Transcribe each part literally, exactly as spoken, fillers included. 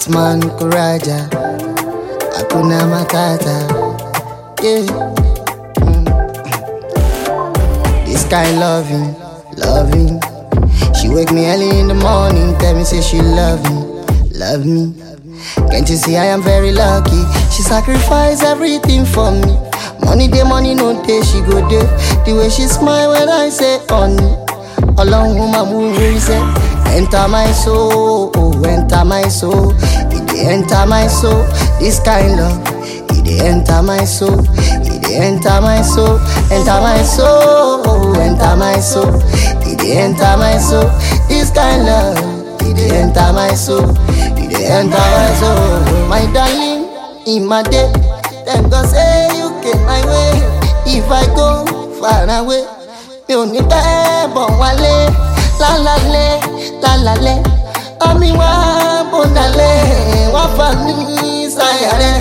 Atman Kuraja, Hakuna Matata. Yeah. Mm. This kind loving, loving. She wake me early in the morning, tell me say she love me, love me. Can't you see I am very lucky? She sacrifice everything for me. Money day, money no day, she go there. The way she smile when I say honey. Along with my movie say, enter my soul, oh, enter my soul. It dey enter my soul. This kind love, it dey enter my soul. It dey enter my soul, enter my soul, oh, enter my soul. It dey enter my soul. This kind love, it dey enter my soul. It dey enter my soul. My darling, in my day, thank God say you came my way. If I go far away, mi ò ní pẹ́ bọ̀ wálé. Lálálẹ́, lálálẹ́, ọmí wá bọ̀dálẹ̀, wá fà mí sáyà rẹ̀.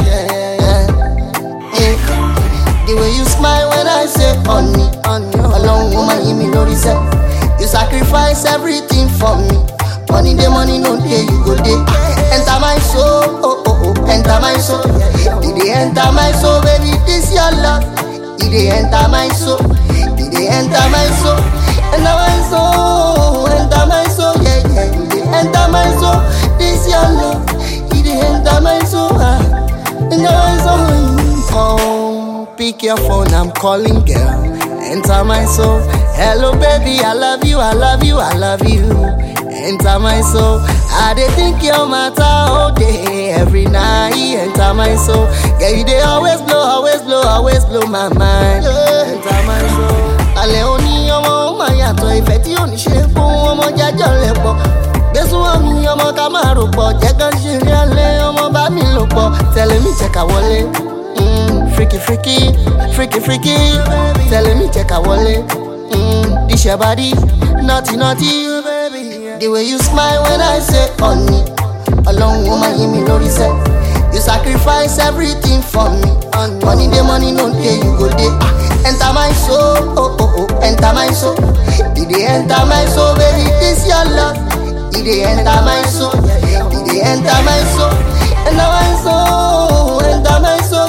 The way you smile when I say honey, ọlọ́run ó máa yí mi lórí sẹ́. You sacrifice everything for me. Money day, money no day, you go day. Enter my soul, oh oh oh, enter my soul. It dey enter my soul, baby, this your love. It dey enter my soul. It dey enter my soul. Enter my soul, enter my soul, yeah yeah. It dey enter my soul. This your love. It dey enter my soul, ah. Enter my soul. Oh, pick your phone, I'm calling, girl. Enter my soul. Hello, baby, I love you, I love you, I love you. Enter my soul. I dey think your matter all day, every night. Enter my soul. Girl, you dey always blow, always blow, always blow my mind. Enter my soul. Alẹ́ òní ọmọ ó máa yàtọ̀, ìfẹ́ tí ò ní ṣe fún ọmọ jájọ́ lẹ̀ pọ̀. Gbésùn àmì ọmọ ká máa rò pọ̀, jẹ́ ká ṣe rí alẹ́ ọmọ bá mi lò pọ̀. Tẹ̀lé mi jẹ́ ká wọlé. Mm, freaky freaky, freaky freaky. Tẹ̀lé mi jẹ́ ká wọlé. Mm, this your body, naughty naughty. The way you smile when I say honey, along with my me lórí sẹ́. You sacrifice everything for me. Money day, money no day, you go day. Ah, enter my soul, oh oh oh, enter my soul. It dey enter my soul, baby, this your love. It dey enter my soul. It dey enter my soul. Enter my soul, enter my soul.